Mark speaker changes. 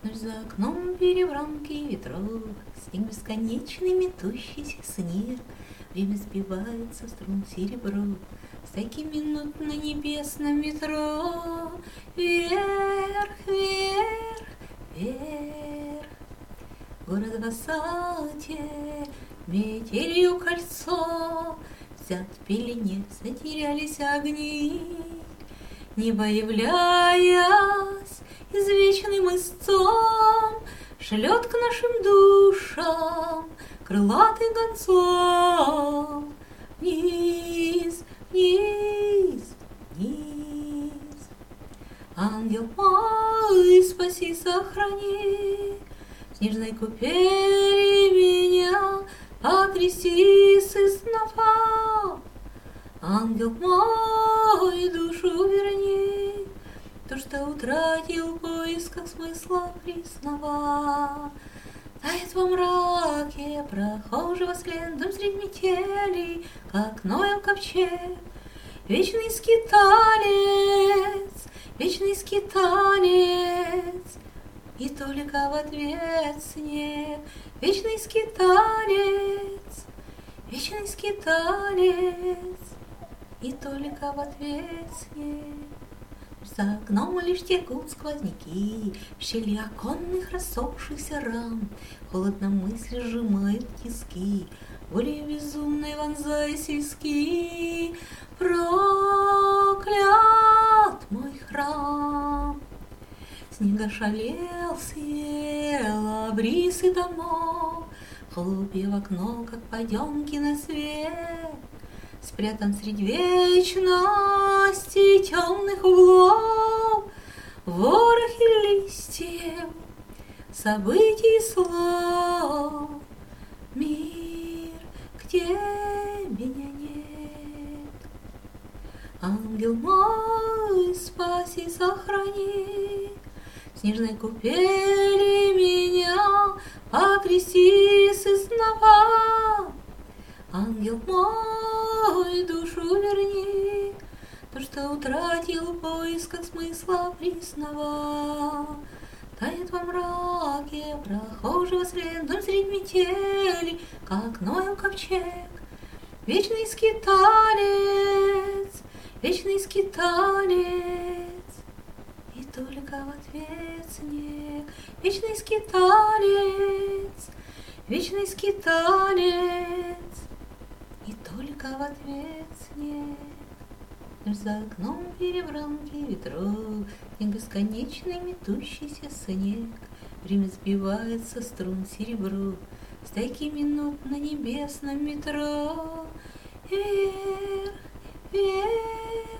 Speaker 1: Ночь за окном перебранки ветров, снег бесконечный, метущийся снег. Время сбивается с струн серебро, стайки минут на небесном метро. Вверх, вверх, вверх. Город в высоте, метелью кольцо, взят в пелене, затерялись огни. Небо, являясь извечным истцом, шлет к нашим душам крылатым гонцом. Вниз, вниз, вниз. Ангел мой, спаси, сохрани, в снежной купели меня окрести сызнова. Ангел мой, душу верни, то, что утратил в поисках смысла пресного. Тает во мраке прохожего следом средь метелей, как Ноев ковчег. Вечный скиталец, вечный скиталец, и только в ответ снег. Вечный скиталец, вечный скиталец, и только в ответ снег. За окном лишь текут сквозняки, в щели оконных рассохшихся рам. Холодно мысли сжимают тиски, волей безумной вонзаясь в виски. Проклят мой храм! Снег ошалел, съел обрисы домов, хлопья в окно, как подемки на свет. Спрятан средь вечности темных углов, ворохи листьев, событий и слов. Мир, где меня нет. Ангел мой, спаси, сохрани, в снежной купели меня окрести сызнова. Ангел мой, душу верни, то, что утратил в поисках смысла пресного. Тает во мраке прохожего следом средь метели, как Ноев ковчег. Вечный скиталец, вечный скиталец, и только в ответ снег. Вечный скиталец, вечный скиталец, и только в ответ снег. Ночь за окном перебранки ветров, и бесконечный метущийся снег. Время сбивается с струн серебро, стайки минут на небесном метро. Вверх, вверх.